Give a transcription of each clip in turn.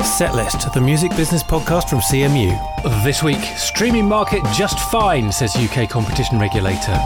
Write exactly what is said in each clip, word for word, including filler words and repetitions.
Setlist, the music business podcast from C M U. This week, streaming market just fine, says U K competition regulator.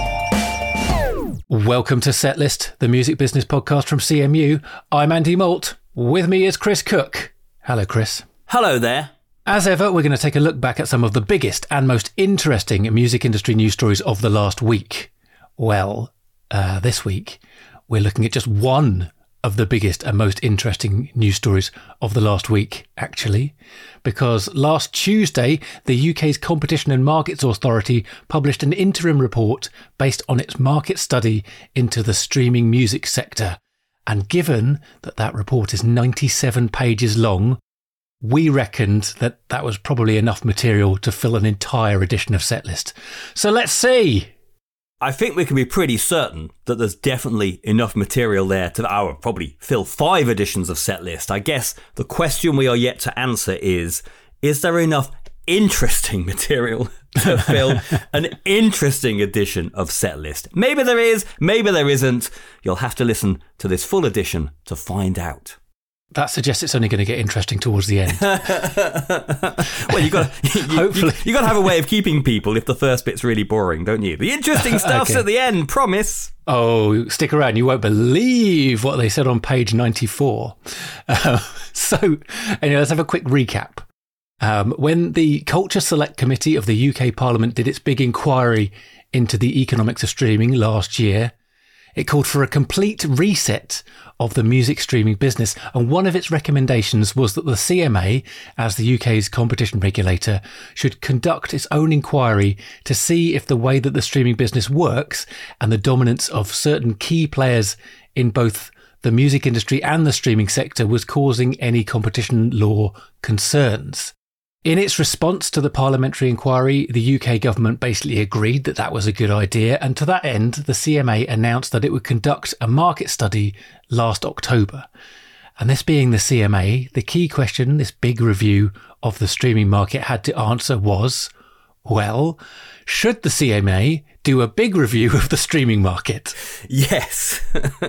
Welcome to Setlist, the music business podcast from C M U. I'm Andy Malt. With me is Chris Cook. Hello, Chris. Hello there. As ever, we're going to take a look back at some of the biggest and most interesting music industry news stories of the last week. Well, uh, this week, we're looking at just one of the biggest and most interesting news stories of the last week, actually, because last Tuesday, the U K's Competition and Markets Authority published an interim report based on its market study into the streaming music sector. And given that that report is ninety-seven pages long, we reckoned that that was probably enough material to fill an entire edition of Setlist. So let's see. I think we can be pretty certain that there's definitely enough material there to I would probably fill five editions of Setlist. I guess the question we are yet to answer is, is there enough interesting material to fill an interesting edition of Setlist? Maybe there is, maybe there isn't. You'll have to listen to this full edition to find out. That suggests it's only going to get interesting towards the end. Well, you got you, hopefully you, you got to have a way of keeping people if the first bit's really boring, don't you? The interesting stuff's Okay. at the end, promise. Oh, stick around. You won't believe what they said on page ninety-four. Uh, so, anyway, let's have a quick recap. Um, when the Culture Select Committee of the U K Parliament did its big inquiry into the economics of streaming last year, it called for a complete reset of the music streaming business. And one of its recommendations was that the C M A, as the U K's competition regulator, should conduct its own inquiry to see if the way that the streaming business works and the dominance of certain key players in both the music industry and the streaming sector was causing any competition law concerns. In its response to the parliamentary inquiry, the U K government basically agreed that that was a good idea, and to that end, the C M A announced that it would conduct a market study last October. And this being the C M A, the key question this big review of the streaming market had to answer was, well, should the C M A do a big review of the streaming market? Yes.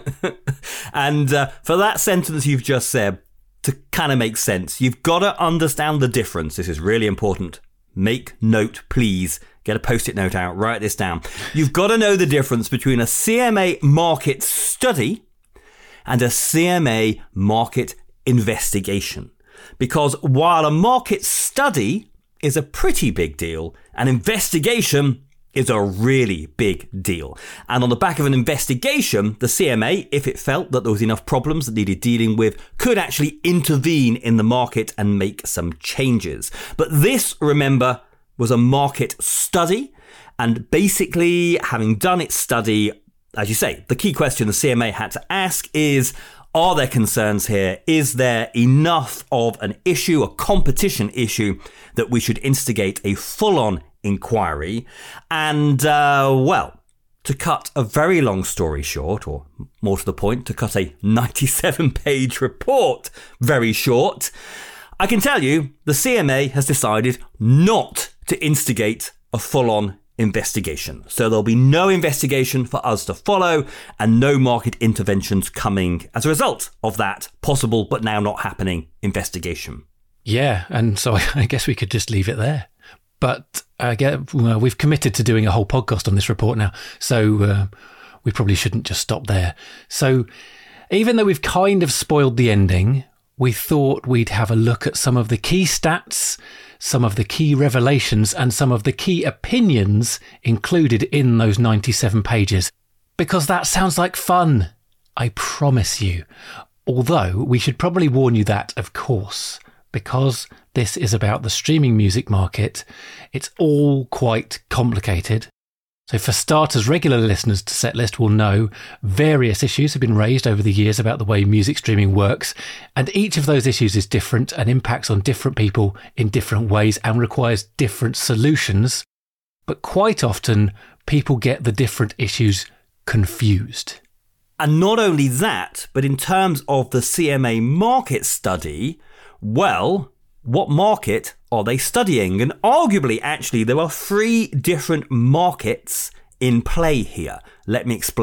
And uh, for that sentence you've just said, to kind of make sense, you've got to understand the difference. This is really important. Make note, please. Get a post-it note out. Write this down. You've got to know the difference between a C M A market study and a C M A market investigation. Because while a market study is a pretty big deal, an investigation is a really big deal. And on the back of an investigation, the C M A, if it felt that there was enough problems that needed dealing with, could actually intervene in the market and make some changes. But this, remember, was a market study. And basically, having done its study, as you say, the key question the C M A had to ask is, are there concerns here? Is there enough of an issue, a competition issue, that we should instigate a full-on inquiry? And, uh, well, to cut a very long story short, or more to the point, to cut a ninety-seven page report very short, I can tell you the C M A has decided not to instigate a full-on investigation. So there'll be no investigation for us to follow and no market interventions coming as a result of that possible but now not happening investigation. Yeah, and so I guess we could just leave it there. But I get, well, we've committed to doing a whole podcast on this report now, so uh, we probably shouldn't just stop there. So even though we've kind of spoiled the ending, we thought we'd have a look at some of the key stats, some of the key revelations, and some of the key opinions included in those ninety-seven pages. Because that sounds like fun, I promise you. Although we should probably warn you that, of course, because this is about the streaming music market, it's all quite complicated. So for starters, regular listeners to Setlist will know various issues have been raised over the years about the way music streaming works, and each of those issues is different and impacts on different people in different ways and requires different solutions. But quite often, people get the different issues confused. And not only that, but in terms of the C M A market study, well, what market are they studying? And arguably, actually, there are three different markets in play here. Let me explain what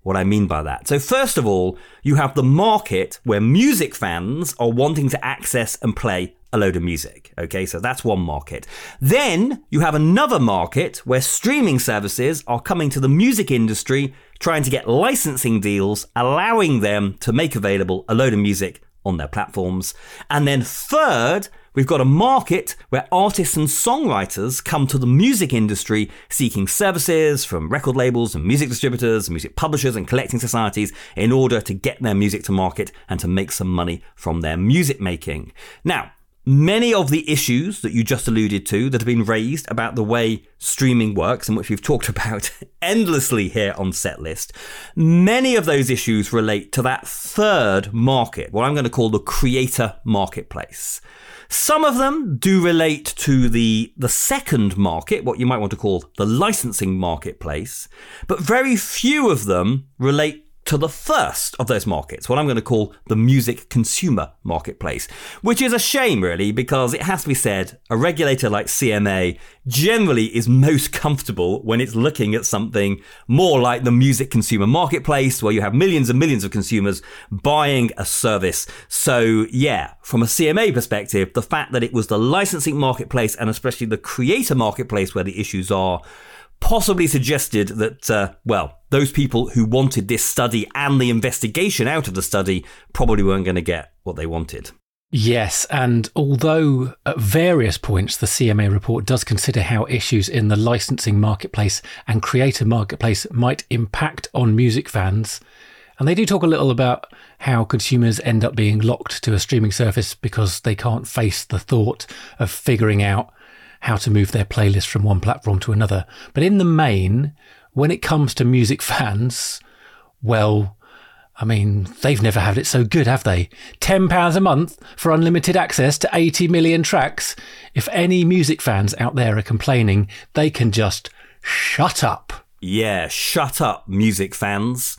what I mean by that. So first of all, you have the market where music fans are wanting to access and play a load of music. Okay, so that's one market. Then you have another market where streaming services are coming to the music industry trying to get licensing deals, allowing them to make available a load of music on their platforms. And then third, we've got a market where artists and songwriters come to the music industry seeking services from record labels and music distributors and music publishers and collecting societies in order to get their music to market and to make some money from their music making. Now, many of the issues that you just alluded to that have been raised about the way streaming works and which we've talked about endlessly here on Setlist, many of those issues relate to that third market, what I'm going to call the creator marketplace. Some of them do relate to the, the second market, what you might want to call the licensing marketplace, but very few of them relate to the first of those markets, what I'm going to call the music consumer marketplace, which is a shame, really, because it has to be said, a regulator like C M A generally is most comfortable when it's looking at something more like the music consumer marketplace, where you have millions and millions of consumers buying a service. So, yeah, from a C M A perspective, the fact that it was the licensing marketplace and especially the creator marketplace where the issues are possibly suggested that, uh, well, those people who wanted this study and the investigation out of the study probably weren't going to get what they wanted. Yes, and although at various points the C M A report does consider how issues in the licensing marketplace and creator marketplace might impact on music fans, and they do talk a little about how consumers end up being locked to a streaming service because they can't face the thought of figuring out how to move their playlist from one platform to another. But in the main, when it comes to music fans, well, I mean, they've never had it so good, have they? ten pounds a month for unlimited access to eighty million tracks. If any music fans out there are complaining, they can just shut up. Yeah, shut up, music fans.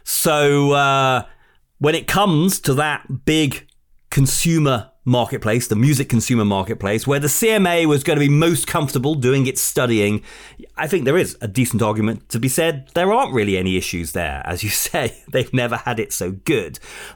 So uh, when it comes to that big consumer marketplace, the music consumer marketplace, where the C M A was going to be most comfortable doing its studying, I think there is a decent argument to be said. There aren't really any issues there. As you say, they've never had it so good.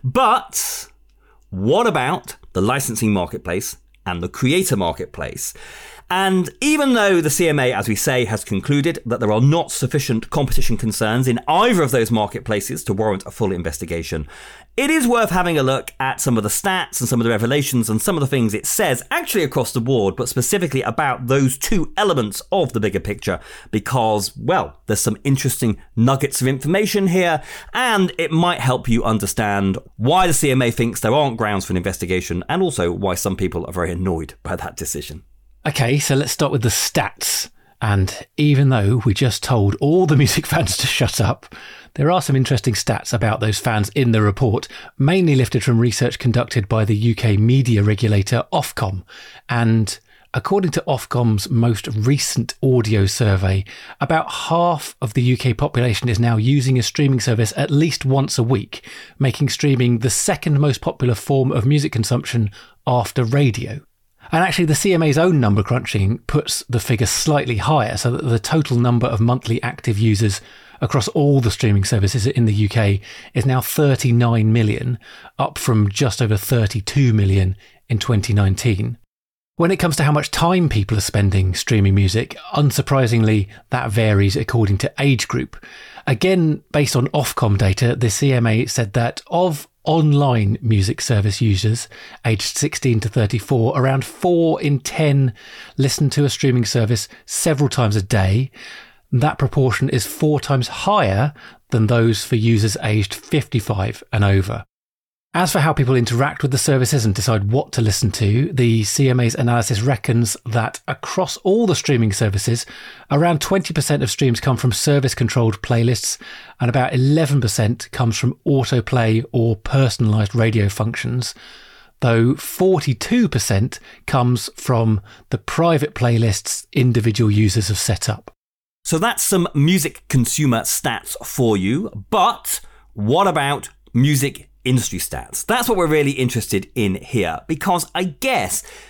But what about the licensing marketplace and the creator marketplace? And even though the C M A, as we say, has concluded that there are not sufficient competition concerns in either of those marketplaces to warrant a full investigation, it is worth having a look at some of the stats and some of the revelations and some of the things it says actually across the board, but specifically about those two elements of the bigger picture, because, well, there's some interesting nuggets of information here, and it might help you understand why the C M A thinks there aren't grounds for an investigation, and also why some people are very annoyed by that decision. Okay, so let's start with the stats. And even though we just told all the music fans to shut up, there are some interesting stats about those fans in the report, mainly lifted from research conducted by the U K media regulator Ofcom. And according to Ofcom's most recent audio survey, about half of the U K population is now using a streaming service at least once a week, making streaming the second most popular form of music consumption after radio. And actually, the C M A's own number crunching puts the figure slightly higher, so that the total number of monthly active users across all the streaming services in the U K is now thirty-nine million, up from just over thirty-two million in twenty nineteen. When it comes to how much time people are spending streaming music, unsurprisingly, that varies according to age group. Again, based on Ofcom data, the C M A said that of online music service users aged sixteen to thirty-four, around four in ten listen to a streaming service several times a day. That proportion is four times higher than those for users aged fifty-five and over. As for how people interact with the services and decide what to listen to, the C M A's analysis reckons that across all the streaming services, around twenty percent of streams come from service-controlled playlists and about eleven percent comes from autoplay or personalised radio functions, though forty-two percent comes from the private playlists individual users have set up. So that's some music consumer stats for you, but what about music industry stats? That's what we're really interested in here, because I guess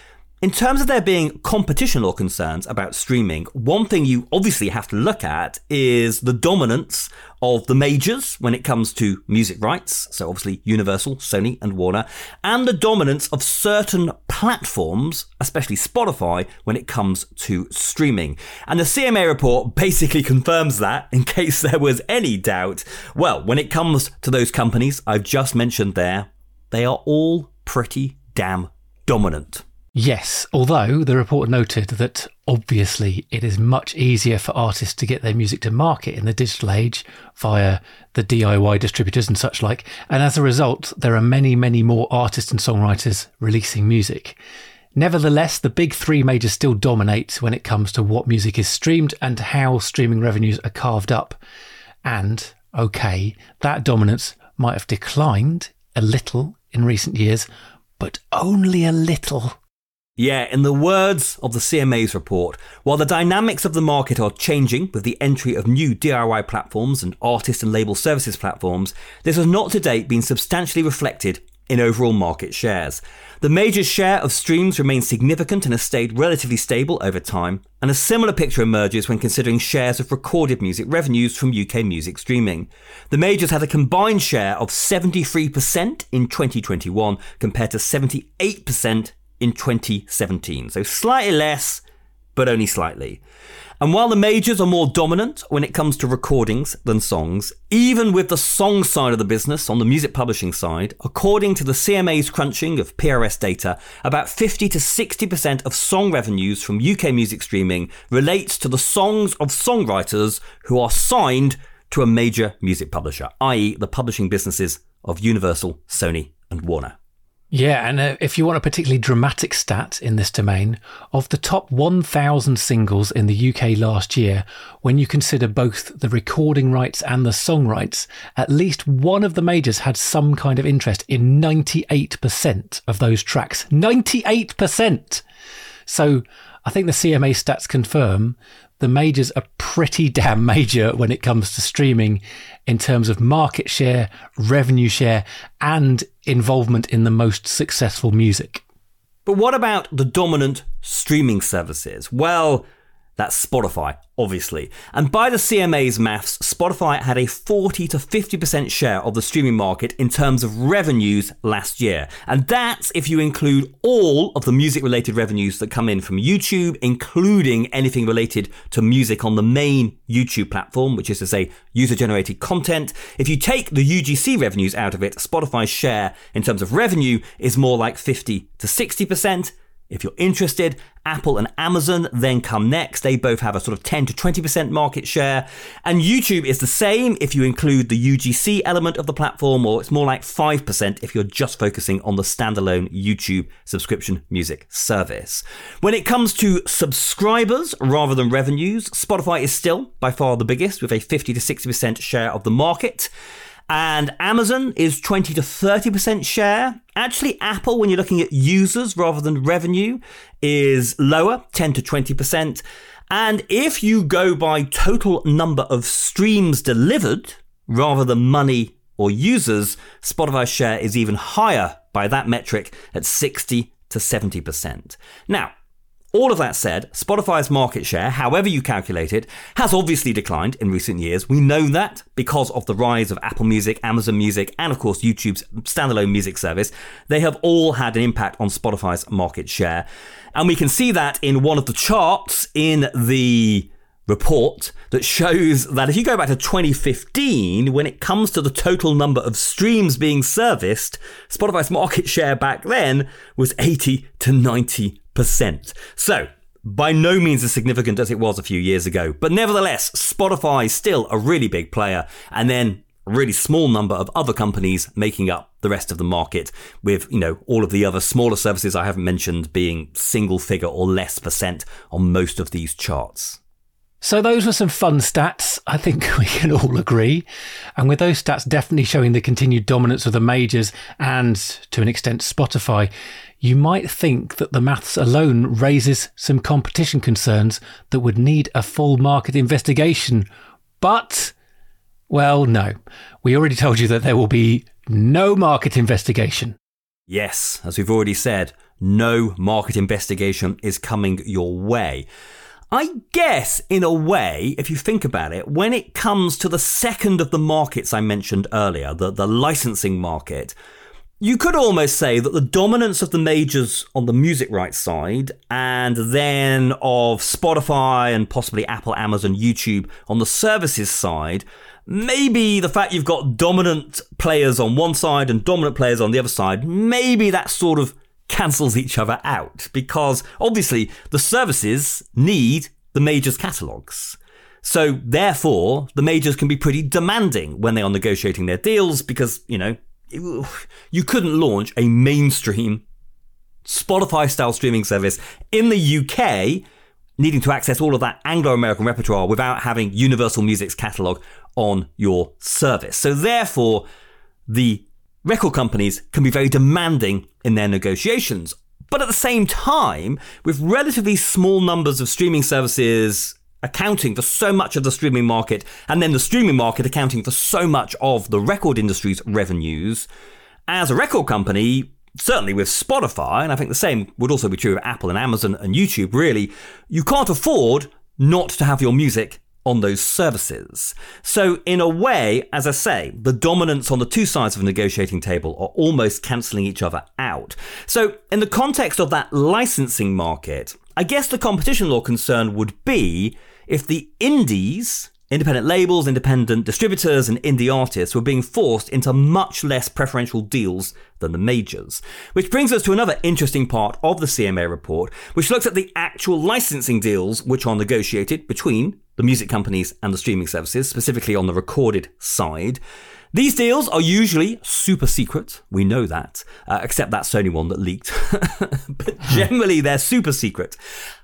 In terms of there being competition law concerns about streaming, one thing you obviously have to look at is the dominance of the majors when it comes to music rights, so obviously Universal, Sony and Warner, and the dominance of certain platforms, especially Spotify, when it comes to streaming. And the C M A report basically confirms that, in case there was any doubt. Well, when it comes to those companies I've just mentioned there, they are all pretty damn dominant. Yes, although the report noted that obviously it is much easier for artists to get their music to market in the digital age via the D I Y distributors and such like, and as a result there are many, many more artists and songwriters releasing music. Nevertheless, the big three majors still dominate when it comes to what music is streamed and how streaming revenues are carved up. And, okay, that dominance might have declined a little in recent years, but only a little. Yeah, in the words of the C M A's report, while the dynamics of the market are changing with the entry of new D I Y platforms and artist and label services platforms, this has not to date been substantially reflected in overall market shares. The major share of streams remains significant and has stayed relatively stable over time, and a similar picture emerges when considering shares of recorded music revenues from U K music streaming. The majors had a combined share of seventy-three percent in twenty twenty-one compared to seventy-eight percent in twenty seventeen. So slightly less, but only slightly. And while the majors are more dominant when it comes to recordings than songs, even with the song side of the business on the music publishing side, according to the C M A's crunching of P R S data, about fifty to sixty percent of song revenues from U K music streaming relates to the songs of songwriters who are signed to a major music publisher, that is the publishing businesses of Universal, Sony and Warner. Yeah, and uh, if you want a particularly dramatic stat in this domain, of the top one thousand singles in the U K last year, when you consider both the recording rights and the song rights, at least one of the majors had some kind of interest in ninety-eight percent of those tracks. ninety-eight percent! So I think the C M A stats confirm the majors are pretty damn major when it comes to streaming in terms of market share, revenue share, and involvement in the most successful music. But what about the dominant streaming services? Well, that's Spotify, obviously. And by the C M A's maths, Spotify had a forty to fifty percent share of the streaming market in terms of revenues last year. And that's if you include all of the music-related revenues that come in from YouTube, including anything related to music on the main YouTube platform, which is to say user-generated content. If you take the U G C revenues out of it, Spotify's share in terms of revenue is more like fifty to sixty percent. If you're interested, Apple and Amazon then come next. They both have a sort of ten to twenty percent market share. And YouTube is the same if you include the U G C element of the platform, or it's more like five percent if you're just focusing on the standalone YouTube subscription music service. When it comes to subscribers rather than revenues, Spotify is still by far the biggest with a fifty to sixty percent share of the market. And Amazon is twenty to thirty percent share. Actually, Apple, when you're looking at users rather than revenue, is lower, ten to twenty percent. And if you go by total number of streams delivered rather than money or users, Spotify's share is even higher by that metric at sixty to seventy percent. Now, all of that said, Spotify's market share, however you calculate it, has obviously declined in recent years. We know that because of the rise of Apple Music, Amazon Music, and of course YouTube's standalone music service. They have all had an impact on Spotify's market share. And we can see that in one of the charts in the report that shows that if you go back to twenty fifteen, when it comes to the total number of streams being serviced, Spotify's market share back then was eighty to ninety percent. So, by no means as significant as it was a few years ago, but nevertheless, Spotify is still a really big player, and then a really small number of other companies making up the rest of the market, with, you know, all of the other smaller services I haven't mentioned being single figure or less percent on most of these charts. So those were some fun stats, I think we can all agree. And with those stats definitely showing the continued dominance of the majors and, to an extent, Spotify, you might think that the maths alone raises some competition concerns that would need a full market investigation. But, well, no. We already told you that there will be no market investigation. Yes, as we've already said, no market investigation is coming your way. I guess, in a way, if you think about it, when it comes to the second of the markets I mentioned earlier, the, the licensing market, you could almost say that the dominance of the majors on the music rights side and then of Spotify and possibly Apple, Amazon, YouTube on the services side, maybe the fact you've got dominant players on one side and dominant players on the other side, maybe that sort of cancels each other out, because obviously the services need the majors' catalogues. So therefore, the majors can be pretty demanding when they are negotiating their deals because, you know, you couldn't launch a mainstream Spotify-style streaming service in the U K needing to access all of that Anglo-American repertoire without having Universal Music's catalogue on your service. So therefore, the record companies can be very demanding in their negotiations. But at the same time, with relatively small numbers of streaming services accounting for so much of the streaming market, and then the streaming market accounting for so much of the record industry's revenues, as a record company, certainly with Spotify, and I think the same would also be true of Apple and Amazon and YouTube, really, you can't afford not to have your music on those services. So in a way, as I say, the dominance on the two sides of a negotiating table are almost cancelling each other out. So in the context of that licensing market, I guess the competition law concern would be if the indies, independent labels, independent distributors and indie artists were being forced into much less preferential deals than the majors. Which brings us to another interesting part of the C M A report, which looks at the actual licensing deals which are negotiated between the music companies and the streaming services, specifically on the recorded side. These deals are usually super secret, we know that, uh, except that Sony one that leaked. But generally they're super secret.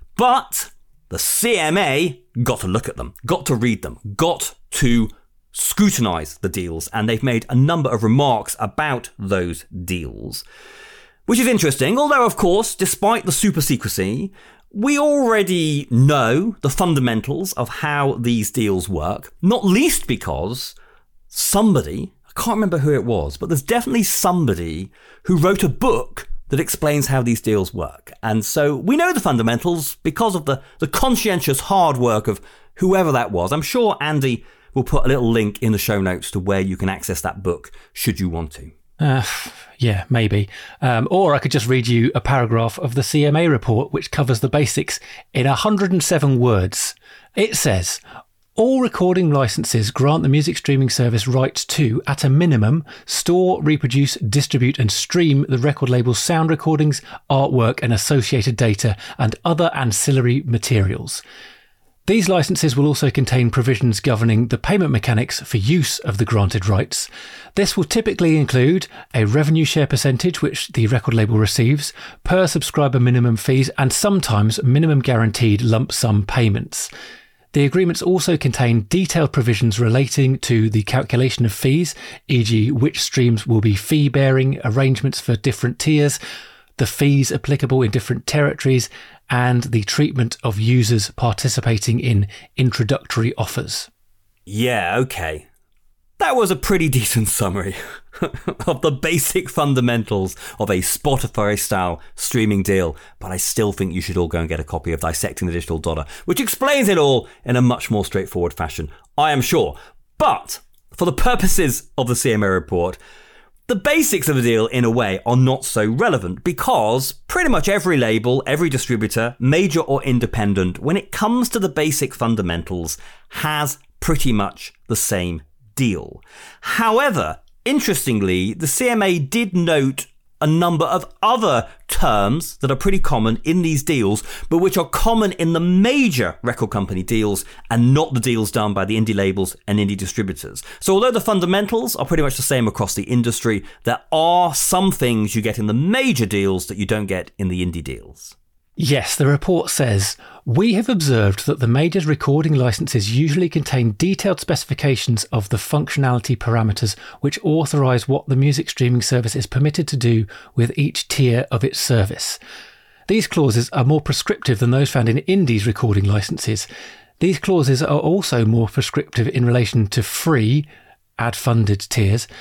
But the C M A got to look at them, got to read them, got to scrutinise the deals, and they've made a number of remarks about those deals, which is interesting, although of course, despite the super secrecy, we already know the fundamentals of how these deals work, not least because somebody, I can't remember who it was, but there's definitely somebody who wrote a book that explains how these deals work. And so we know the fundamentals because of the, the conscientious hard work of whoever that was. I'm sure Andy will put a little link in the show notes to where you can access that book, should you want to. Uh, yeah, maybe. Um, or I could just read you a paragraph of the C M A report, which covers the basics in one hundred seven words. It says, all recording licenses grant the music streaming service rights to, at a minimum, store, reproduce, distribute and stream the record label's sound recordings, artwork and associated data and other ancillary materials. These licenses will also contain provisions governing the payment mechanics for use of the granted rights. This will typically include a revenue share percentage which the record label receives, per subscriber minimum fees and sometimes minimum guaranteed lump sum payments. The agreements also contain detailed provisions relating to the calculation of fees, for example which streams will be fee-bearing, arrangements for different tiers, the fees applicable in different territories, and the treatment of users participating in introductory offers. Yeah, okay. That was a pretty decent summary of the basic fundamentals of a Spotify-style streaming deal, but I still think you should all go and get a copy of Dissecting the Digital Dollar, which explains it all in a much more straightforward fashion, I am sure. But for the purposes of the C M A report, the basics of the deal, in a way, are not so relevant because pretty much every label, every distributor, major or independent, when it comes to the basic fundamentals, has pretty much the same deal. However, interestingly, the C M A did note a number of other terms that are pretty common in these deals, but which are common in the major record company deals and not the deals done by the indie labels and indie distributors. So although the fundamentals are pretty much the same across the industry, there are some things you get in the major deals that you don't get in the indie deals. Yes, the report says, we have observed that the majors' recording licenses usually contain detailed specifications of the functionality parameters which authorise what the music streaming service is permitted to do with each tier of its service. These clauses are more prescriptive than those found in indies' recording licenses. These clauses are also more prescriptive in relation to free, ad-funded tiers.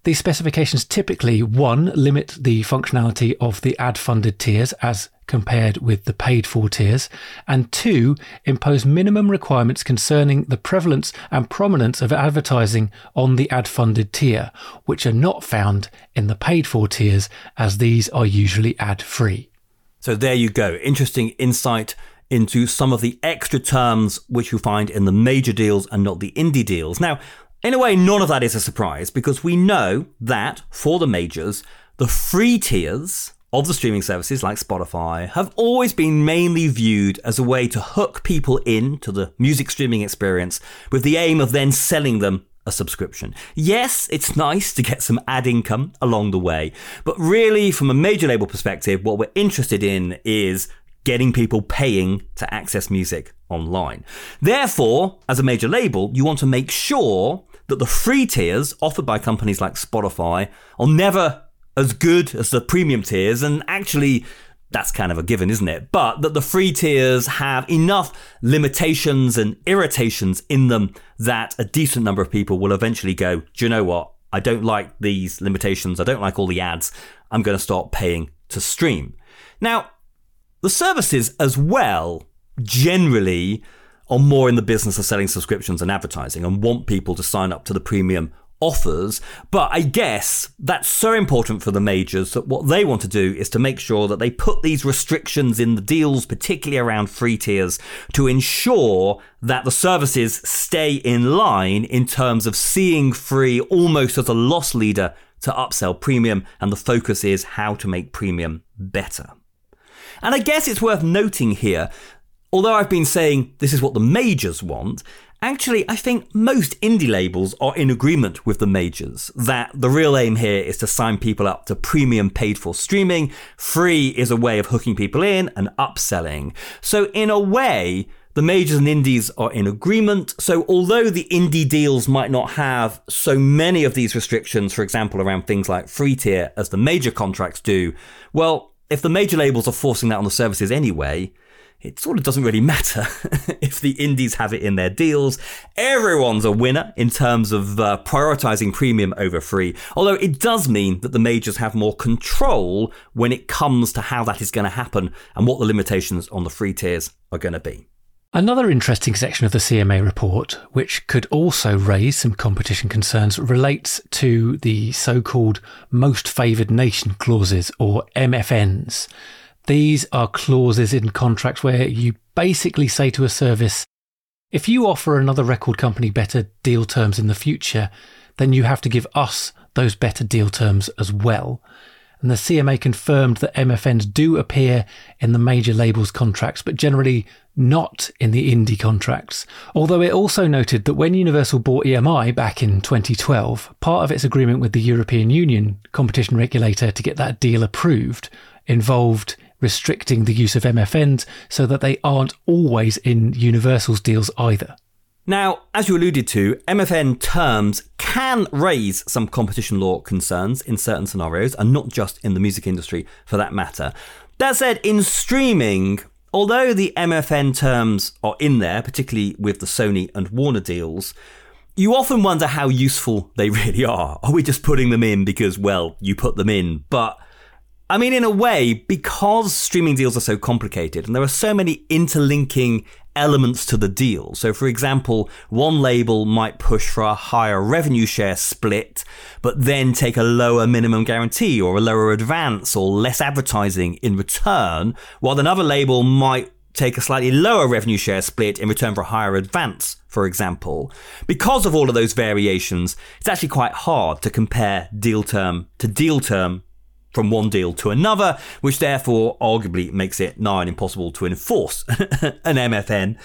These specifications typically, one, limit the functionality of the ad-funded tiers as compared with the paid-for tiers, and two, impose minimum requirements concerning the prevalence and prominence of advertising on the ad-funded tier, which are not found in the paid-for tiers, as these are usually ad-free. So there you go. Interesting insight into some of the extra terms which you find in the major deals and not the indie deals. Now, in a way, none of that is a surprise, because we know that for the majors, the free tiers of the streaming services like Spotify have always been mainly viewed as a way to hook people into the music streaming experience with the aim of then selling them a subscription. Yes, it's nice to get some ad income along the way, but really from a major label perspective, what we're interested in is getting people paying to access music online. Therefore, as a major label, you want to make sure that the free tiers offered by companies like Spotify are never as good as the premium tiers, and actually that's kind of a given, isn't it? But that the free tiers have enough limitations and irritations in them that a decent number of people will eventually go, do you know what? I don't like these limitations. I don't like all the ads. I'm going to start paying to stream. Now, the services as well generally are more in the business of selling subscriptions and advertising and want people to sign up to the premium offers. But I guess that's so important for the majors that what they want to do is to make sure that they put these restrictions in the deals, particularly around free tiers, to ensure that the services stay in line in terms of seeing free almost as a loss leader to upsell premium. And the focus is how to make premium better. And I guess it's worth noting here, although I've been saying this is what the majors want, actually, I think most indie labels are in agreement with the majors that the real aim here is to sign people up to premium paid for streaming. Free is a way of hooking people in and upselling. So in a way, the majors and indies are in agreement. So although the indie deals might not have so many of these restrictions, for example, around things like free tier as the major contracts do, well, if the major labels are forcing that on the services anyway, it sort of doesn't really matter if the indies have it in their deals. Everyone's a winner in terms of uh, prioritizing premium over free. Although it does mean that the majors have more control when it comes to how that is going to happen and what the limitations on the free tiers are going to be. Another interesting section of the C M A report, which could also raise some competition concerns, relates to the so-called most favoured nation clauses, or M F Ns. These are clauses in contracts where you basically say to a service, if you offer another record company better deal terms in the future, then you have to give us those better deal terms as well. And the C M A confirmed that M F Ns do appear in the major labels contracts, but generally not in the indie contracts. Although it also noted that when Universal bought E M I back in twenty twelve, part of its agreement with the European Union competition regulator to get that deal approved involved restricting the use of M F Ns so that they aren't always in Universal's deals either. Now, as you alluded to, M F N terms can raise some competition law concerns in certain scenarios, and not just in the music industry for that matter. That said, in streaming, although the M F N terms are in there, particularly with the Sony and Warner deals, you often wonder how useful they really are. Are we just putting them in because, well, you put them in? But I mean, in a way, because streaming deals are so complicated and there are so many interlinking elements to the deal. So, for example, one label might push for a higher revenue share split, but then take a lower minimum guarantee or a lower advance or less advertising in return, while another label might take a slightly lower revenue share split in return for a higher advance, for example. Because of all of those variations, it's actually quite hard to compare deal term to deal term from one deal to another, which therefore arguably makes it nigh on impossible to enforce an M F N.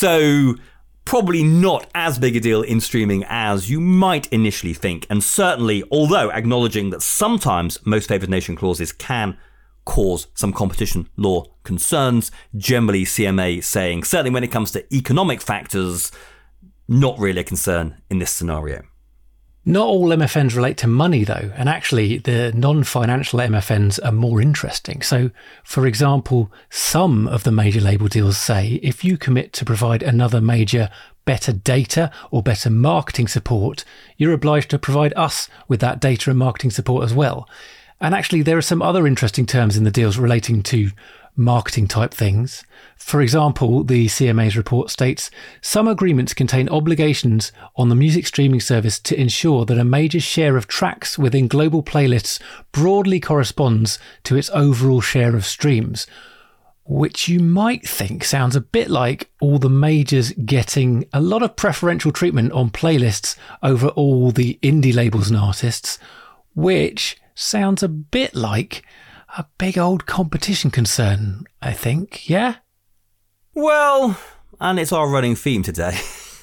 So probably not as big a deal in streaming as you might initially think. And certainly, although acknowledging that sometimes most favoured nation clauses can cause some competition law concerns, generally C M A saying, certainly when it comes to economic factors, not really a concern in this scenario. Not all M F Ns relate to money, though, and actually the non-financial M F Ns are more interesting. So, for example, some of the major label deals say if you commit to provide another major better data or better marketing support, you're obliged to provide us with that data and marketing support as well. And actually, there are some other interesting terms in the deals relating to marketing type things. For example, the C M A's report states some agreements contain obligations on the music streaming service to ensure that a major share of tracks within global playlists broadly corresponds to its overall share of streams, which you might think sounds a bit like all the majors getting a lot of preferential treatment on playlists over all the indie labels and artists, which sounds a bit like a big old competition concern, I think, yeah? Well, and it's our running theme today,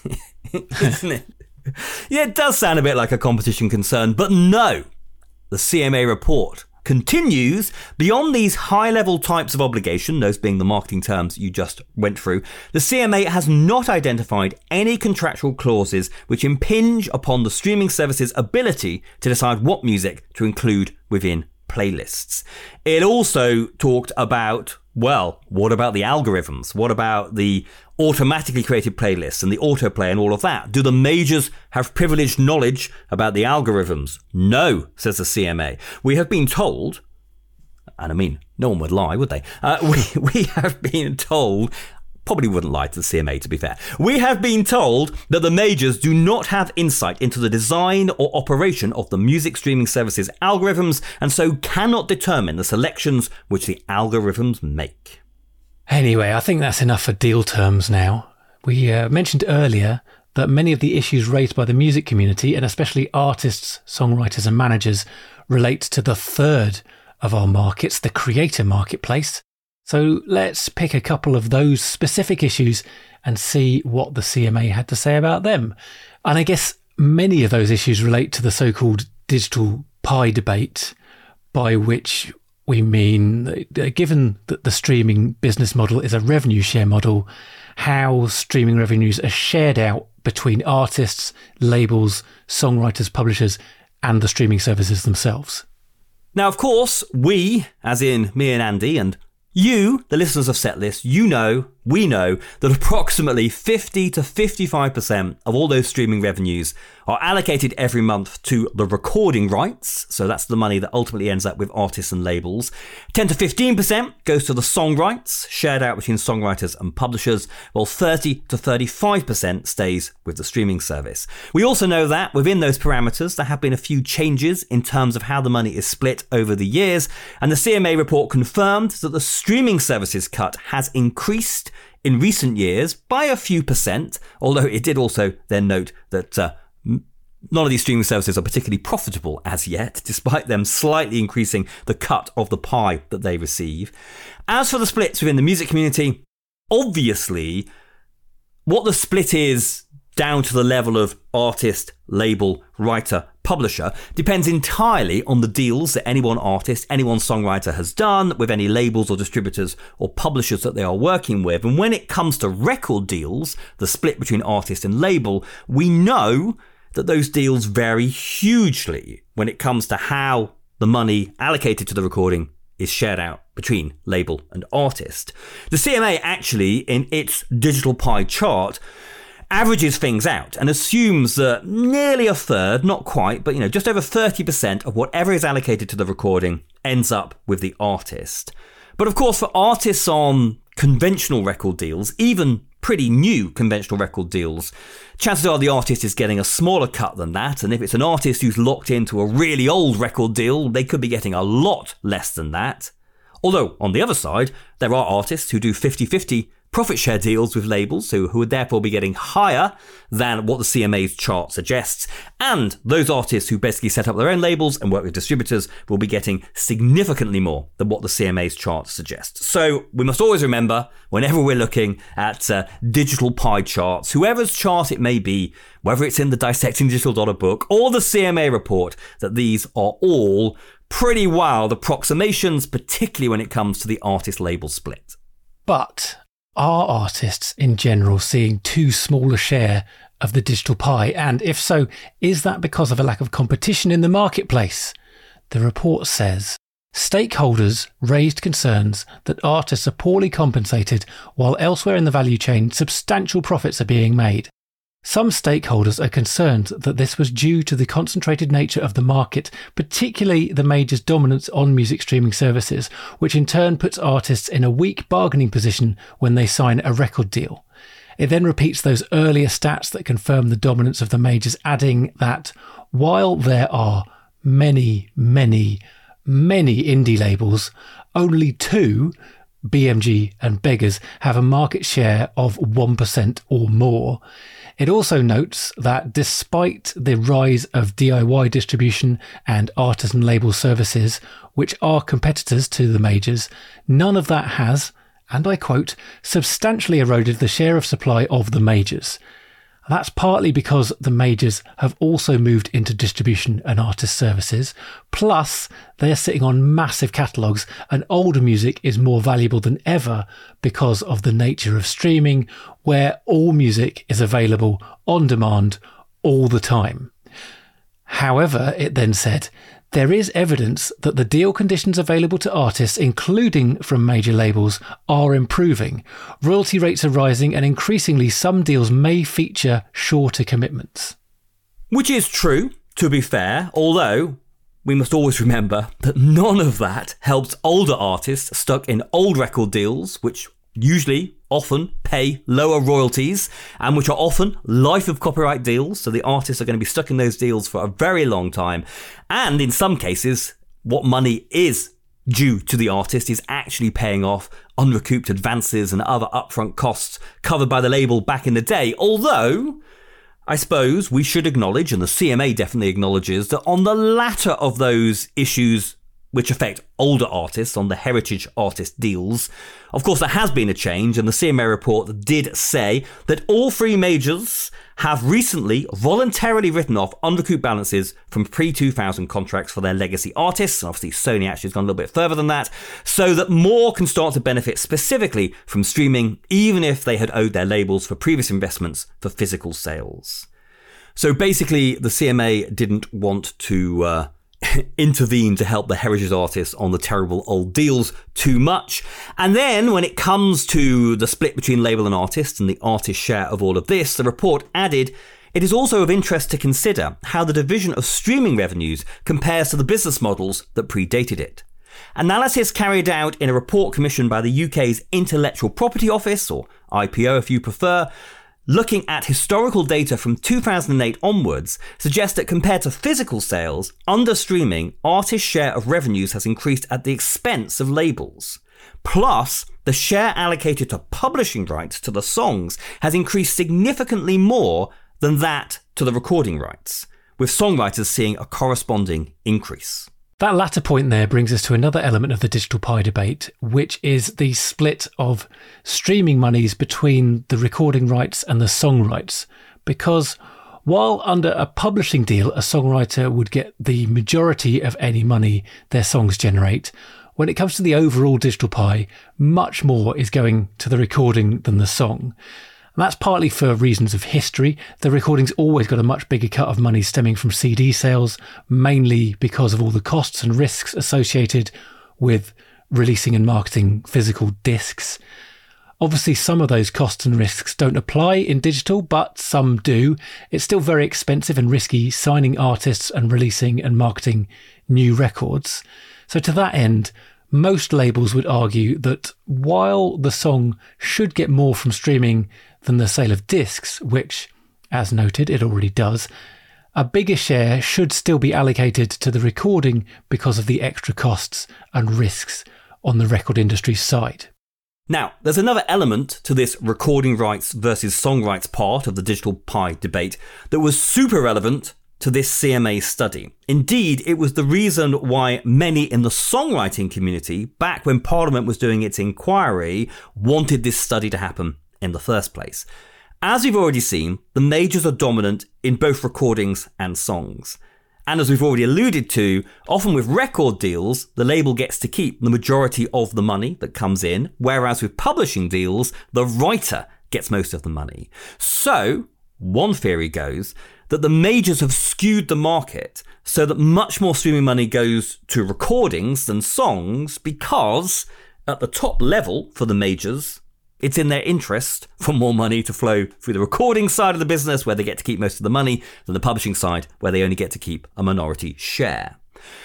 isn't it? Yeah, it does sound a bit like a competition concern, but no. The C M A report continues beyond these high-level types of obligation, those being the marketing terms you just went through. The C M A has not identified any contractual clauses which impinge upon the streaming service's ability to decide what music to include within playlists. It also talked about, well, what about the algorithms? What about the automatically created playlists and the autoplay and all of that? Do the majors have privileged knowledge about the algorithms? No, says the C M A. We have been told, and I mean, no one would lie, would they? Uh, we, we have been told, probably wouldn't lie to the C M A, to be fair. We have been told that the majors do not have insight into the design or operation of the music streaming service's algorithms and so cannot determine the selections which the algorithms make. Anyway, I think that's enough for deal terms now. We uh, mentioned earlier that many of the issues raised by the music community, and especially artists, songwriters and managers, relate to the third of our markets, the creator marketplace. So let's pick a couple of those specific issues and see what the C M A had to say about them. And I guess many of those issues relate to the so-called digital pie debate, by which we mean, given that the streaming business model is a revenue share model, how streaming revenues are shared out between artists, labels, songwriters, publishers, and the streaming services themselves. Now, of course, we, as in me and Andy, and you, the listeners of Setlist, you know, we know that approximately fifty to fifty-five percent of all those streaming revenues are allocated every month to the recording rights. So that's the money that ultimately ends up with artists and labels. ten to fifteen percent goes to the song rights, shared out between songwriters and publishers, while thirty to thirty-five percent stays with the streaming service. We also know that within those parameters, there have been a few changes in terms of how the money is split over the years. And the C M A report confirmed that the streaming services cut has increased in recent years by a few percent, although it did also then note that uh, none of these streaming services are particularly profitable as yet, despite them slightly increasing the cut of the pie that they receive. As for the splits within the music community, obviously, what the split is down to the level of artist, label, writer, publisher depends entirely on the deals that any one artist, any one songwriter has done with any labels or distributors or publishers that they are working with. And when it comes to record deals, the split between artist and label, we know that those deals vary hugely when it comes to how the money allocated to the recording is shared out between label and artist. The C M A actually, in its digital pie chart, averages things out and assumes that nearly a third, not quite, but you know, just over thirty percent of whatever is allocated to the recording ends up with the artist. But of course, for artists on conventional record deals, even pretty new conventional record deals, chances are the artist is getting a smaller cut than that. And if it's an artist who's locked into a really old record deal, they could be getting a lot less than that. Although, on the other side, there are artists who do fifty-fifty profit share deals with labels, so who would therefore be getting higher than what the C M A's chart suggests. And those artists who basically set up their own labels and work with distributors will be getting significantly more than what the C M A's chart suggests. So we must always remember, whenever we're looking at uh, digital pie charts, whoever's chart it may be, whether it's in the Dissecting Digital Dollar book or the C M A report, that these are all pretty wild approximations, particularly when it comes to the artist-label split. But are artists in general seeing too small a share of the digital pie? And if so, is that because of a lack of competition in the marketplace? The report says stakeholders raised concerns that artists are poorly compensated while elsewhere in the value chain substantial profits are being made. Some stakeholders are concerned that this was due to the concentrated nature of the market, particularly the majors' dominance on music streaming services, which in turn puts artists in a weak bargaining position when they sign a record deal. It then repeats those earlier stats that confirm the dominance of the majors, adding that while there are many, many, many indie labels, only two, B M G and Beggars, have a market share of one percent or more. It also notes that despite the rise of D I Y distribution and artisan label services, which are competitors to the majors, none of that has, and I quote, substantially eroded the share of supply of the majors. That's partly because the majors have also moved into distribution and artist services, plus they're sitting on massive catalogues and older music is more valuable than ever because of the nature of streaming, where all music is available on demand all the time. However, it then said, there is evidence that the deal conditions available to artists, including from major labels, are improving. Royalty rates are rising and increasingly some deals may feature shorter commitments. Which is true, to be fair, although we must always remember that none of that helps older artists stuck in old record deals, which usually often pay lower royalties and which are often life of copyright deals. So the artists are going to be stuck in those deals for a very long time. And in some cases, what money is due to the artist is actually paying off unrecouped advances and other upfront costs covered by the label back in the day. Although, I suppose we should acknowledge, and the C M A definitely acknowledges, that on the latter of those issues which affect older artists, on the heritage artist deals, of course there has been a change, and the C M A report did say that all three majors have recently voluntarily written off unrecouped balances from pre two thousand contracts for their legacy artists, and obviously Sony actually has gone a little bit further than that, so that more can start to benefit specifically from streaming, even if they had owed their labels for previous investments for physical sales. So basically the C M A didn't want to uh, intervene to help the heritage artists on the terrible old deals too much. And then when it comes to the split between label and artist and the artist share of all of this, the report added, it is also of interest to consider how the division of streaming revenues compares to the business models that predated it. Analysis carried out in a report commissioned by the U K's Intellectual Property Office, or I P O if you prefer, looking at historical data from two thousand eight onwards, suggests that compared to physical sales, under streaming, artists' share of revenues has increased at the expense of labels. Plus, the share allocated to publishing rights to the songs has increased significantly more than that to the recording rights, with songwriters seeing a corresponding increase. That latter point there brings us to another element of the digital pie debate, which is the split of streaming monies between the recording rights and the song rights. Because while under a publishing deal, a songwriter would get the majority of any money their songs generate, when it comes to the overall digital pie, much more is going to the recording than the song. And that's partly for reasons of history. The recording's always got a much bigger cut of money stemming from C D sales, mainly because of all the costs and risks associated with releasing and marketing physical discs. Obviously, some of those costs and risks don't apply in digital, but some do. It's still very expensive and risky signing artists and releasing and marketing new records. So to that end, most labels would argue that while the song should get more from streaming than the sale of discs, which, as noted, it already does, a bigger share should still be allocated to the recording because of the extra costs and risks on the record industry's side. Now, there's another element to this recording rights versus song rights part of the digital pie debate that was super relevant to this C M A study. Indeed, it was the reason why many in the songwriting community, back when Parliament was doing its inquiry, wanted this study to happen in the first place. As we've already seen, the majors are dominant in both recordings and songs. And as we've already alluded to, often with record deals, the label gets to keep the majority of the money that comes in, whereas with publishing deals, the writer gets most of the money. So, one theory goes that the majors have skewed the market so that much more streaming money goes to recordings than songs because, at the top level for the majors, it's in their interest for more money to flow through the recording side of the business, where they get to keep most of the money, than the publishing side, where they only get to keep a minority share.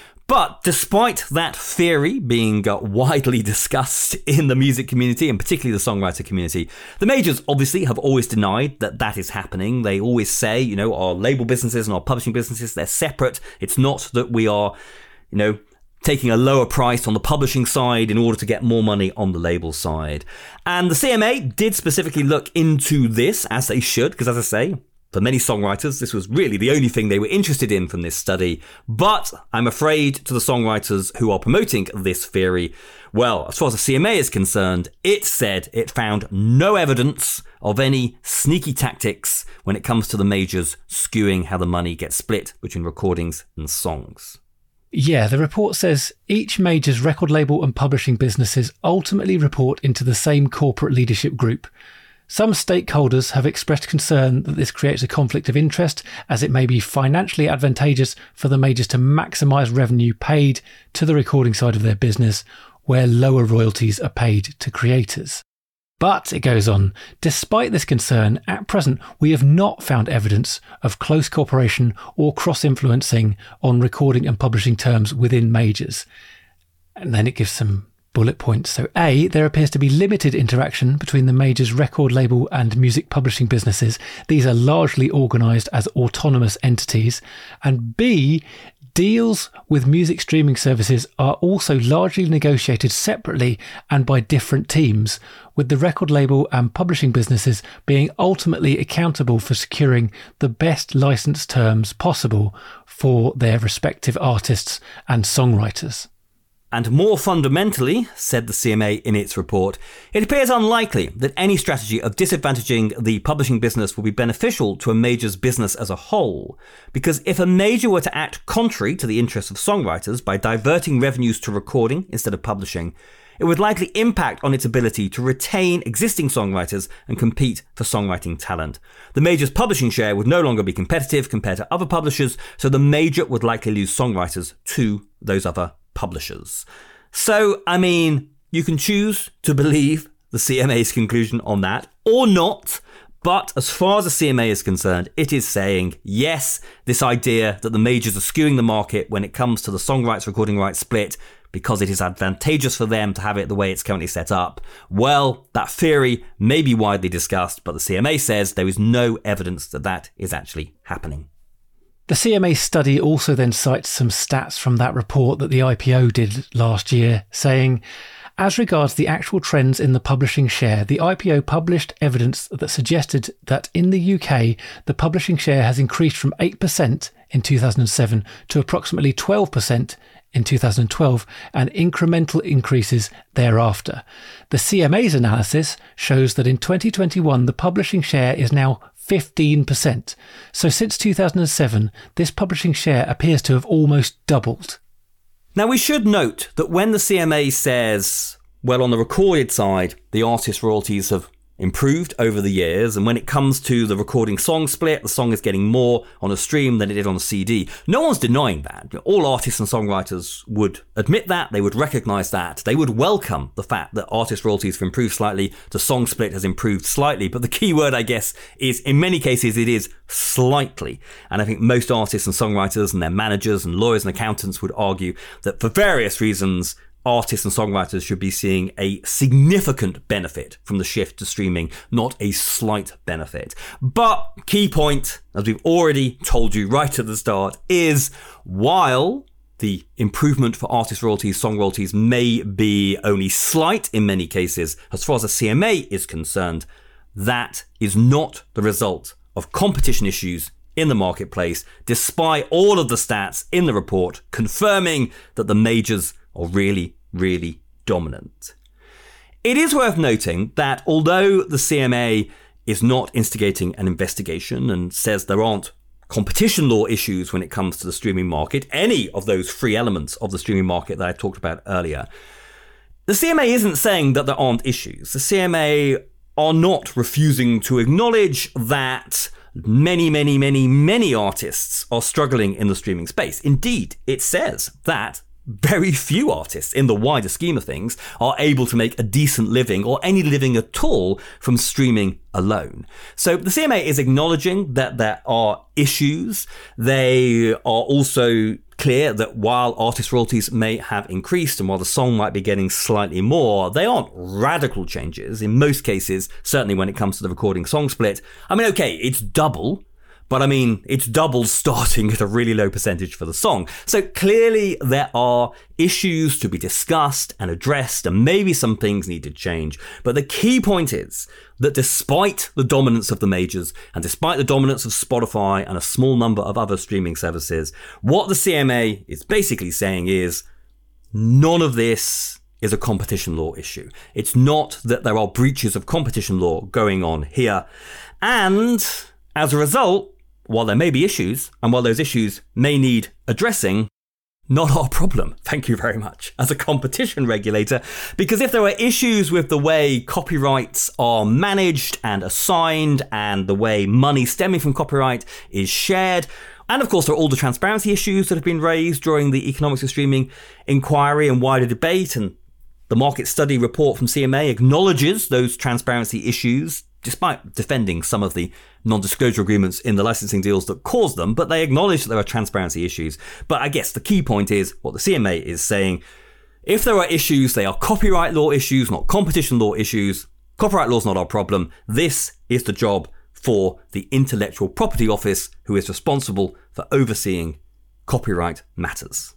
But despite that theory being uh, widely discussed in the music community, and particularly the songwriter community, the majors obviously have always denied that that is happening. They always say, you know, our label businesses and our publishing businesses, they're separate. It's not that we are, you know, taking a lower price on the publishing side in order to get more money on the label side. And the C M A did specifically look into this, as they should, because as I say, for many songwriters, this was really the only thing they were interested in from this study. But I'm afraid to the songwriters who are promoting this theory, well, as far as the C M A is concerned, it said it found no evidence of any sneaky tactics when it comes to the majors skewing how the money gets split between recordings and songs. Yeah, the report says each major's record label and publishing businesses ultimately report into the same corporate leadership group. Some stakeholders have expressed concern that this creates a conflict of interest, as it may be financially advantageous for the majors to maximise revenue paid to the recording side of their business, where lower royalties are paid to creators. But, it goes on, despite this concern, at present we have not found evidence of close cooperation or cross-influencing on recording and publishing terms within majors. And then it gives some bullet points. So A, there appears to be limited interaction between the majors' record label and music publishing businesses. These are largely organised as autonomous entities. And B, deals with music streaming services are also largely negotiated separately and by different teams, with the record label and publishing businesses being ultimately accountable for securing the best license terms possible for their respective artists and songwriters. And more fundamentally, said the C M A in its report, it appears unlikely that any strategy of disadvantaging the publishing business will be beneficial to a major's business as a whole. Because if a major were to act contrary to the interests of songwriters by diverting revenues to recording instead of publishing, it would likely impact on its ability to retain existing songwriters and compete for songwriting talent. The major's publishing share would no longer be competitive compared to other publishers, so the major would likely lose songwriters to those other publishers. So, I mean, you can choose to believe the C M A's conclusion on that or not, but as far as the C M A is concerned, it is saying, yes, this idea that the majors are skewing the market when it comes to the song rights, recording rights split because it is advantageous for them to have it the way it's currently set up. Well, that theory may be widely discussed, but the C M A says there is no evidence that that is actually happening. The C M A study also then cites some stats from that report that the I P O did last year, saying, as regards the actual trends in the publishing share, the I P O published evidence that suggested that in the U K, the publishing share has increased from eight percent in two thousand seven to approximately twelve percent in two thousand twelve, and incremental increases thereafter. The C M A's analysis shows that in twenty twenty-one, the publishing share is now fifteen percent. So since two thousand seven, this publishing share appears to have almost doubled. Now we should note that when the C M A says, well, on the recorded side, the artist royalties have improved over the years, and when it comes to the recording song split, the song is getting more on a stream than it did on a C D. No one's denying that. All artists and songwriters would admit that, they would recognise that, they would welcome the fact that artist royalties have improved slightly, the song split has improved slightly, but the key word, I guess, is in many cases it is slightly. And I think most artists and songwriters and their managers and lawyers and accountants would argue that for various reasons, artists and songwriters should be seeing a significant benefit from the shift to streaming, not a slight benefit. But key point, as we've already told you right at the start, is while the improvement for artist royalties, song royalties may be only slight in many cases, as far as the C M A is concerned, that is not the result of competition issues in the marketplace, despite all of the stats in the report confirming that the majors are really, really dominant. It is worth noting that although the C M A is not instigating an investigation and says there aren't competition law issues when it comes to the streaming market, any of those three elements of the streaming market that I talked about earlier, the C M A isn't saying that there aren't issues. The C M A are not refusing to acknowledge that many, many, many, many artists are struggling in the streaming space. Indeed, it says that very few artists in the wider scheme of things are able to make a decent living or any living at all from streaming alone. So the C M A is acknowledging that there are issues. They are also clear that while artist royalties may have increased and while the song might be getting slightly more, they aren't radical changes. In most cases, certainly when it comes to the recording song split, I mean, okay, it's double, but I mean, it's double starting at a really low percentage for the song. So clearly there are issues to be discussed and addressed, and maybe some things need to change. But the key point is that despite the dominance of the majors, and despite the dominance of Spotify and a small number of other streaming services, what the C M A is basically saying is none of this is a competition law issue. It's not that there are breaches of competition law going on here. And as a result, while there may be issues, and while those issues may need addressing, not our problem, thank you very much, as a competition regulator, because if there are issues with the way copyrights are managed and assigned and the way money stemming from copyright is shared, and of course there are all the transparency issues that have been raised during the economics of streaming inquiry and wider debate, and the market study report from C M A acknowledges those transparency issues, despite defending some of the non-disclosure agreements in the licensing deals that caused them, but they acknowledge that there are transparency issues. But I guess the key point is what the C M A is saying. If there are issues, they are copyright law issues, not competition law issues. Copyright law is not our problem. This is the job for the Intellectual Property Office, who is responsible for overseeing copyright matters.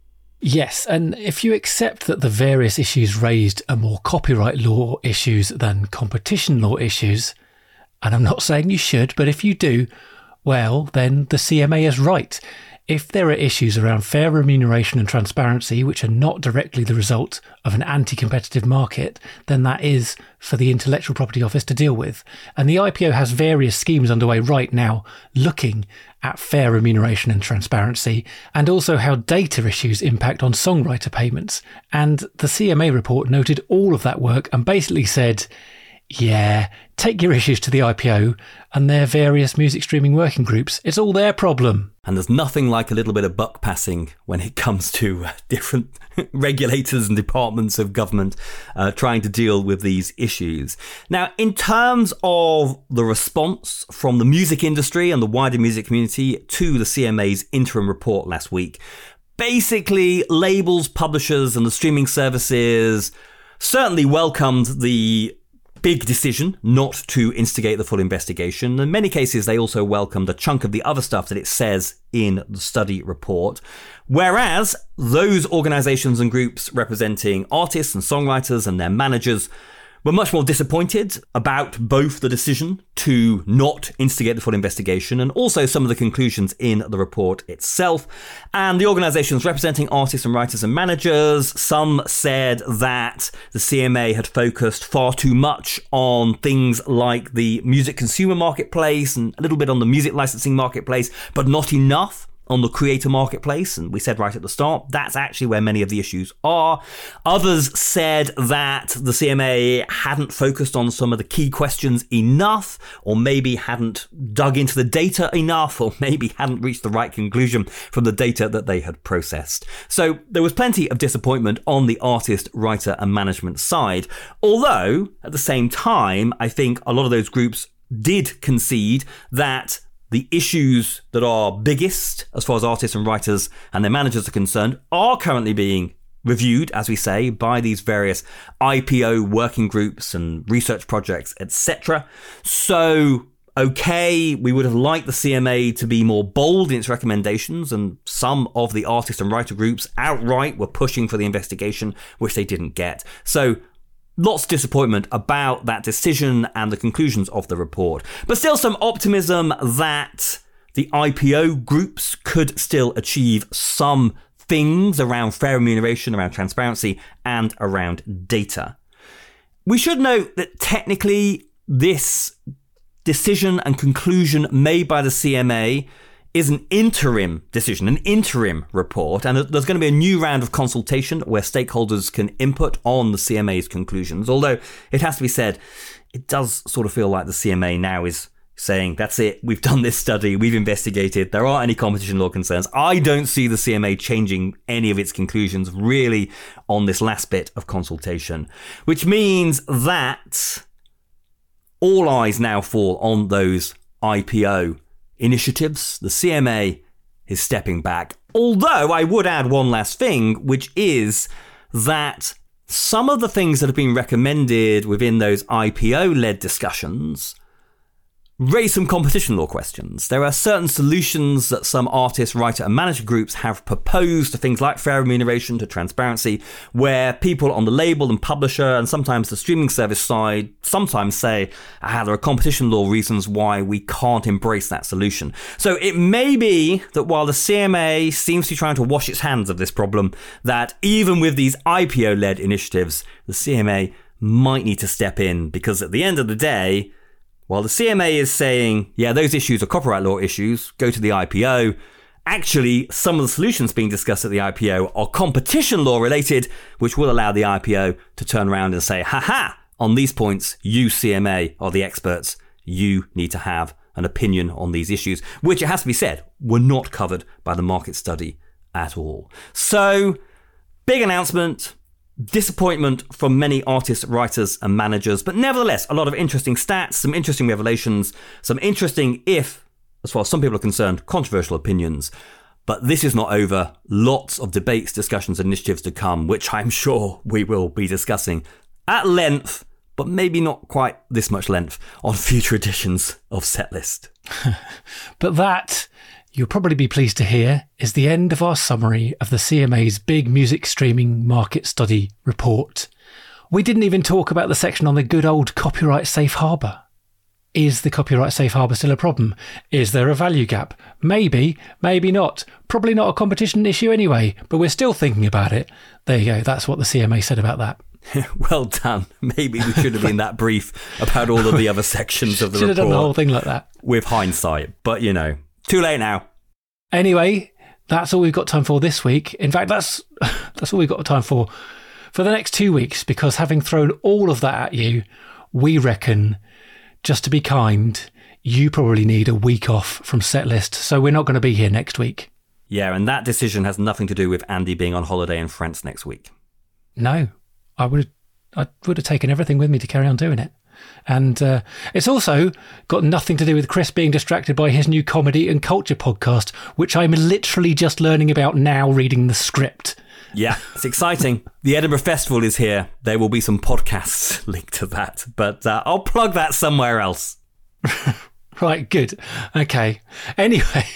Yes, and if you accept that the various issues raised are more copyright law issues than competition law issues, and I'm not saying you should, but if you do, well, then the C M A is right. If there are issues around fair remuneration and transparency which are not directly the result of an anti-competitive market, then that is for the Intellectual Property Office to deal with. And the I P O has various schemes underway right now looking at fair remuneration and transparency, and also how data issues impact on songwriter payments. And the C M A report noted all of that work and basically said, yeah, take your issues to the I P O and their various music streaming working groups. It's all their problem. And there's nothing like a little bit of buck passing when it comes to different regulators and departments of government uh, trying to deal with these issues. Now, in terms of the response from the music industry and the wider music community to the C M A's interim report last week, basically labels, publishers and the streaming services certainly welcomed the big decision not to instigate the full investigation. In many cases, they also welcomed a chunk of the other stuff that it says in the study report. Whereas those organizations and groups representing artists and songwriters and their managers were much more disappointed about both the decision to not instigate the full investigation and also some of the conclusions in the report itself. And the organizations representing artists and writers and managers, some said that the C M A had focused far too much on things like the music consumer marketplace and a little bit on the music licensing marketplace, but not enough on the creator marketplace. And we said right at the start, that's actually where many of the issues are. Others said that the C M A hadn't focused on some of the key questions enough, or maybe hadn't dug into the data enough, or maybe hadn't reached the right conclusion from the data that they had processed. So there was plenty of disappointment on the artist, writer and management side. Although at the same time, I think a lot of those groups did concede that the issues that are biggest as far as artists and writers and their managers are concerned are currently being reviewed, as we say, by these various I P O working groups and research projects, et cetera. So, okay, we would have liked the C M A to be more bold in its recommendations, and some of the artist and writer groups outright were pushing for the investigation, which they didn't get. So, lots of disappointment about that decision and the conclusions of the report, but still some optimism that the I P O groups could still achieve some things around fair remuneration, around transparency, and around data. We should note that technically this decision and conclusion made by the C M A is an interim decision, an interim report, and there's going to be a new round of consultation where stakeholders can input on the C M A's conclusions, although it has to be said, it does sort of feel like the C M A now is saying, that's it, we've done this study, we've investigated, there aren't any competition law concerns. I don't see the C M A changing any of its conclusions really on this last bit of consultation, which means that all eyes now fall on those I P O initiatives. The C M A is stepping back. Although I would add one last thing, which is that some of the things that have been recommended within those I P O-led discussions raise some competition law questions. There are certain solutions that some artist, writer and manager groups have proposed to things like fair remuneration, to transparency, where people on the label and publisher and sometimes the streaming service side sometimes say, ah, there are competition law reasons why we can't embrace that solution. So it may be that while the C M A seems to be trying to wash its hands of this problem, that even with these I P O-led initiatives, the C M A might need to step in, because at the end of the day, while the C M A is saying, yeah, those issues are copyright law issues, go to the I P O, actually, some of the solutions being discussed at the I P O are competition law related, which will allow the I P O to turn around and say, ha-ha, on these points, you C M A are the experts. You need to have an opinion on these issues, which, it has to be said, were not covered by the market study at all. So, big announcement. Disappointment from many artists, writers and managers, but nevertheless a lot of interesting stats, some interesting revelations, some interesting, if as far as some people are concerned, controversial opinions. But this is not over. Lots of debates, discussions and initiatives to come, which I'm sure we will be discussing at length, but maybe not quite this much length, on future editions of Setlist. But that, you'll probably be pleased to hear, is the end of our summary of the C M A's big music streaming market study report. We didn't even talk about the section on the good old copyright safe harbour. Is the copyright safe harbour still a problem? Is there a value gap? Maybe, maybe not. Probably not a competition issue anyway, but we're still thinking about it. There you go, that's what the C M A said about that. Well done. Maybe we should have been that brief about all of the other sections of the should report. Should have done the whole thing like that. With hindsight, but you know. Too late now. Anyway, that's all we've got time for this week. In fact, that's that's all we've got time for for the next two weeks, because having thrown all of that at you, we reckon, just to be kind, you probably need a week off from Setlist, so we're not going to be here next week. Yeah, and that decision has nothing to do with Andy being on holiday in France next week. No, I would I would have taken everything with me to carry on doing it. And uh, it's also got nothing to do with Chris being distracted by his new comedy and culture podcast, which I'm literally just learning about now reading the script. Yeah, it's exciting. The Edinburgh Festival is here. There will be some podcasts linked to that, but uh, I'll plug that somewhere else. Right, good. Okay. Anyway,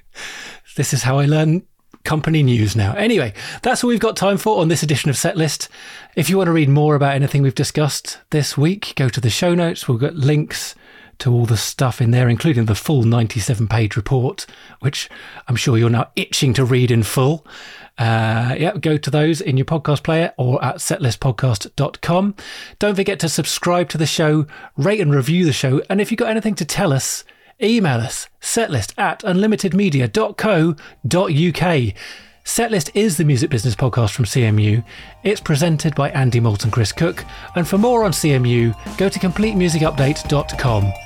this is how I learn company news now. Anyway, that's all we've got time for on this edition of Setlist. If you want to read more about anything we've discussed this week, go to the show notes. We'll get links to all the stuff in there, including the full ninety-seven page report, which I'm sure you're now itching to read in full. Uh, yeah, go to those in your podcast player or at setlist podcast dot com. Don't forget to subscribe to the show, rate and review the show, and if you've got anything to tell us, email us, setlist at unlimited media dot co dot uk. Setlist is the music business podcast from C M U. It's presented by Andy Moult and Chris Cook. And for more on C M U, go to complete music update dot com.